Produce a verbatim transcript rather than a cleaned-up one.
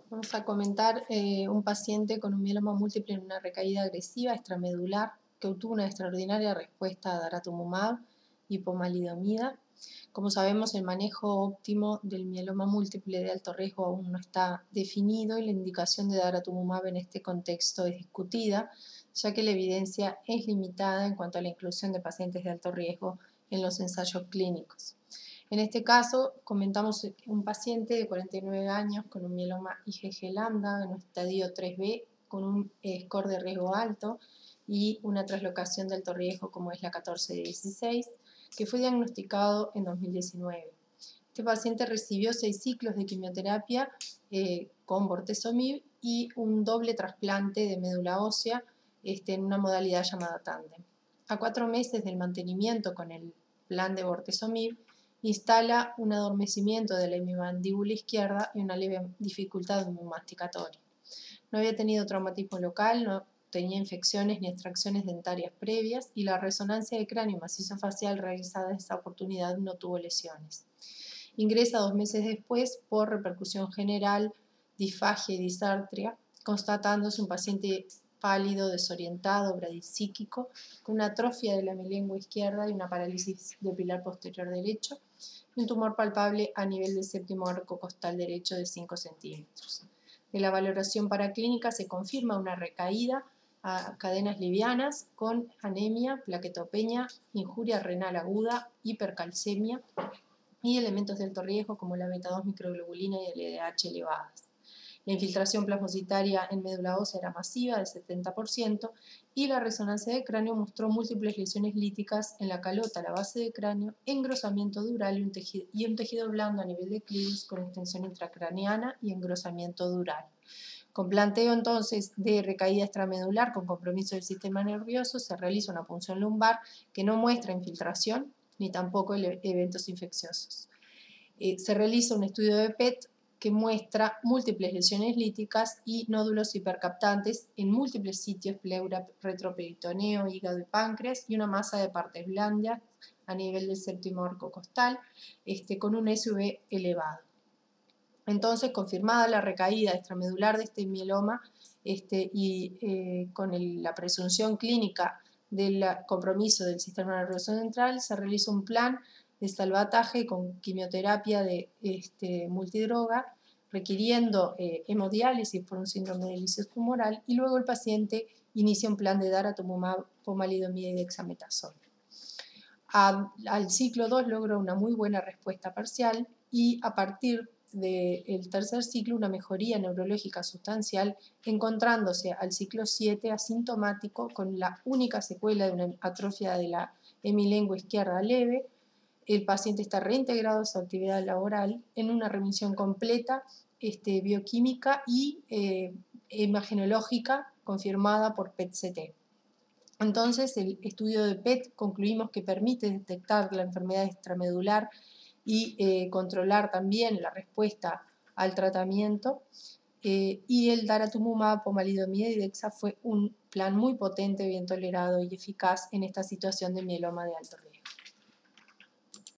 Vamos a comentar eh, un paciente con un mieloma múltiple en una recaída agresiva extramedular que obtuvo una extraordinaria respuesta a daratumumab y pomalidomida. Como sabemos, el manejo óptimo del mieloma múltiple de alto riesgo aún no está definido y la indicación de daratumumab en este contexto es discutida, ya que la evidencia es limitada en cuanto a la inclusión de pacientes de alto riesgo en los ensayos clínicos. En este caso, comentamos un paciente de cuarenta y nueve años con un mieloma I G G lambda en un estadio tres B con un score de riesgo alto y una traslocación de alto riesgo como es la catorce dieciséis, que fue diagnosticado en dos mil diecinueve. Este paciente recibió seis ciclos de quimioterapia eh, con bortezomib y un doble trasplante de médula ósea este, en una modalidad llamada tándem. A cuatro meses del mantenimiento con el plan de bortezomib, instala un adormecimiento de la hemimandíbula izquierda y una leve dificultad masticatoria. No había tenido traumatismo local, no tenía infecciones ni extracciones dentarias previas y la resonancia de cráneo macizo facial realizada en esta oportunidad no tuvo lesiones. Ingresa dos meses después por repercusión general, disfagia y disartria, constatándose un paciente pálido, desorientado, bradisíquico, con una atrofia de la milengua izquierda y una parálisis del pilar posterior derecho, y un tumor palpable a nivel del séptimo arco costal derecho de cinco centímetros. De la valoración paraclínica se confirma una recaída a cadenas livianas con anemia, plaquetopenia, injuria renal aguda, hipercalcemia y elementos de alto riesgo como la beta dos microglobulina y el L D H elevadas. La infiltración plasmocitaria en médula ósea era masiva, del setenta por ciento, y la resonancia de cráneo mostró múltiples lesiones líticas en la calota, la base de cráneo, engrosamiento dural y un tejido, y un tejido blando a nivel de clívis con extensión intracraneana y engrosamiento dural. Con planteo entonces de recaída extramedular con compromiso del sistema nervioso, se realiza una punción lumbar que no muestra infiltración ni tampoco eventos infecciosos. Eh, se realiza un estudio de P E T que muestra múltiples lesiones líticas y nódulos hipercaptantes en múltiples sitios, pleura, retroperitoneo, hígado y páncreas, y una masa de partes blandas a nivel del séptimo arco costal, este, con un S V elevado. Entonces, confirmada la recaída extramedular de este mieloma este, y eh, con el, la presunción clínica del compromiso del sistema nervioso central, se realiza un plan de salvataje con quimioterapia de este, multidroga, requiriendo eh, hemodiálisis por un síndrome de lisis tumoral, y luego el paciente inicia un plan de daratumumab, pomalidomida y dexametasona. A, al ciclo dos logra una muy buena respuesta parcial y a partir del tercer ciclo una mejoría neurológica sustancial, encontrándose al ciclo siete asintomático con la única secuela de una atrofia de la hemilengua izquierda leve. El paciente está reintegrado a su actividad laboral en una remisión completa este, bioquímica y eh, imagenológica confirmada por P E T C T. Entonces, el estudio de P E T concluimos que permite detectar la enfermedad extramedular y eh, controlar también la respuesta al tratamiento. Eh, y el daratumumab, pomalidomida y dexa fue un plan muy potente, bien tolerado y eficaz en esta situación de mieloma de alto riesgo.